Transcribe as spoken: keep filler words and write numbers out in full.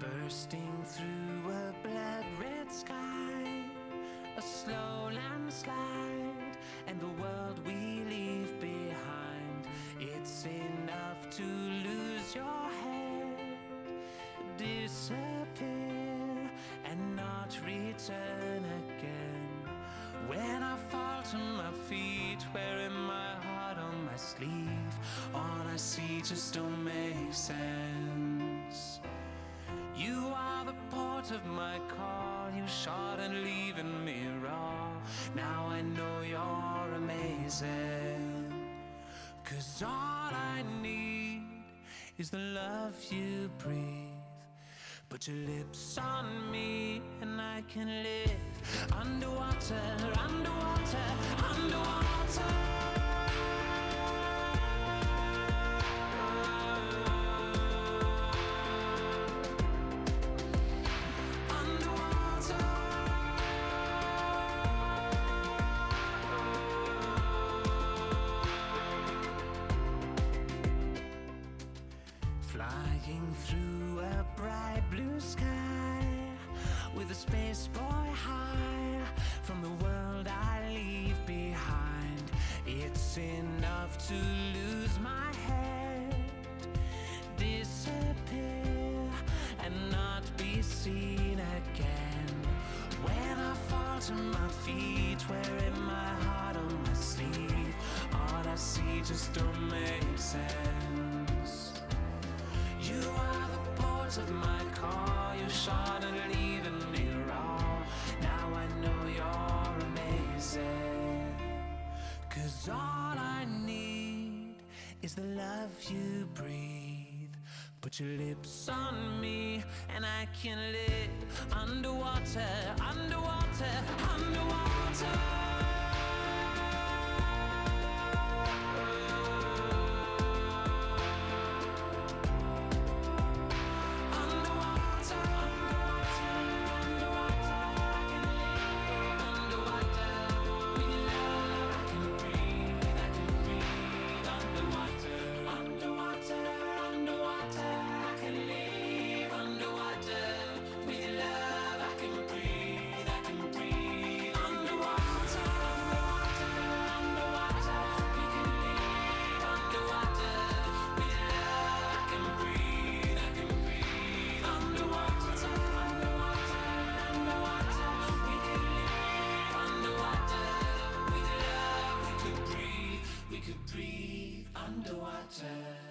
bursting through a blood-red sky, a slow landslide, and the world we leave behind. It's enough to lose your head, disappear, and not return again. When I fall to my feet, wearing my heart on my sleeve, all I see just don't make sense. You are the port of my call, you shot and leaving me raw. Now I know you're amazing, 'cause all I need is the love you breathe. Put your lips on me and I can live underwater, underwater, underwater. Flying through a bright blue sky, with a space boy high from the world I leave behind. It's enough to lose my head, disappear, and not be seen again. When I fall to my feet, wearing my heart on my sleeve, all I see just don't make sense. You are the port of my call, you shot and leaving me raw. Now I know you're amazing, 'cause all I need is the love you breathe. Put your lips on me and I can live underwater, underwater, underwater. Breathe underwater.